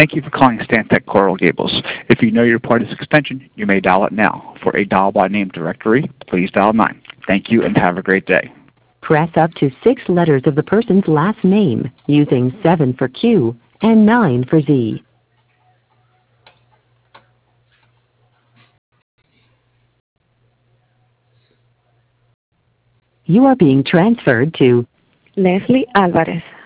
Thank you for calling Stantec Coral Gables. If you know your party's extension, you may dial it now. For a dial by name directory, please dial 9. Thank you and have a great day. Press up to 6 letters of the person's last name, using 7 for Q and 9 for Z. You are being transferred to Leslie Álvarez.